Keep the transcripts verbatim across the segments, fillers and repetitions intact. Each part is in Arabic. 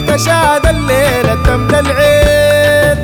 تشهد الليلة تملى العين.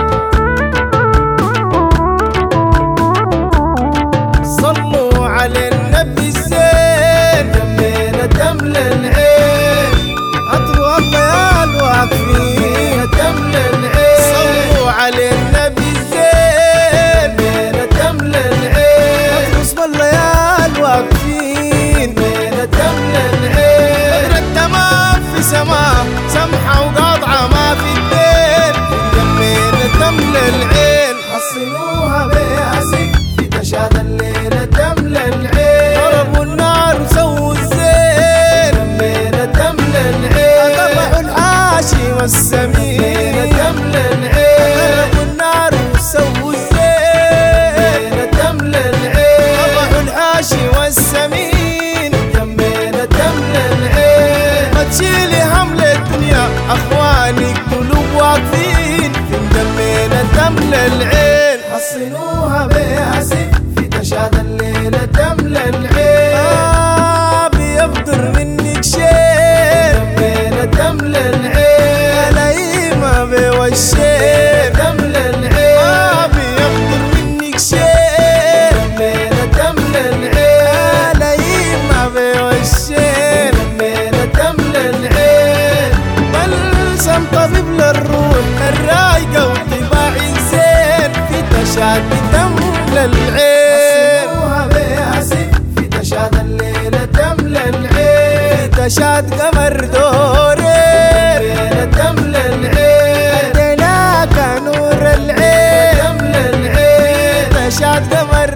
صلوا على النبي الزين يمينا تملى العين. عطروا الله يا الواقفين تملى العين. صلوا على النبي الزين يمينا تملى العين. عطروا اسم الله يا الواقفين يمينا تملى العين. بدر التمام في سماء سمحة وقاطعة ما في الدين يمينا تملى العين. حصنوها بياسين في تشهد الليلة تملى العين. ضربوا النار وسووا الزين يمينا تملى العين. طبحوا الحاشي والسمين تملى العين. ضربوا النار وسووا الزين يمينا تملى العين. طبحوا الحاشي والسمين يمينا تملى العين. ما تشيلي حمل الدنيا اخواني قلوب واقفين يمينا تملى العين. حصنوها بياسين في تشهد الليلة تملى العين. آه بيفضر منك شيء يمينا تملى العين. لئيمة بوشين تملى العين. آه بيفضر منك شيء يمينا تملى العين. لئيمة بوشين يمينا تملى العين. بلسم طبيب للروح الرايقة وطباع زين في تشهد تملى العين. حصنوها بياسين في تشهد الليلة تملى العين. في تشهد قمر دورين يمينا تملى العين. اديناك نور العين تملى العين. تشهد قمر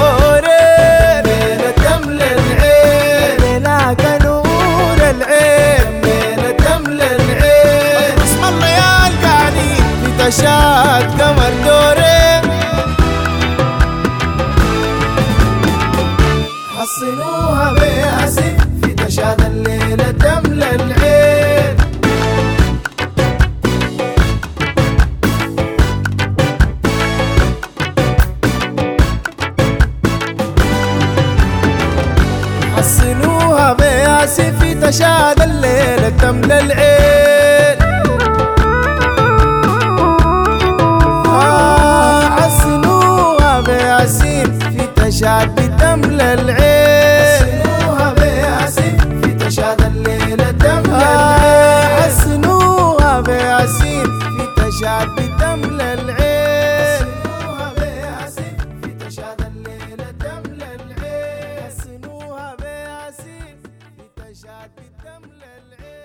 دورين يمينا تملى العين. اديناك نور العين يمينا تملى العين. اسم الله يا القاعدين في تشهد قمر دورين. حصنوها بياسين في تشهد الليلة تملى العين. حصنوها بياسين في تشهد الليلة تملى العين. آه حصنوها بياسين في تشهد تملى العين. حصنوها بياسين في تشهد الليلة تملى العين. حصنوها بياسين في تشهد تملى العين. حصنوها بياسين في تشهد الليلة تملى العين. حصنوها بياسين في تشهد تملى العين.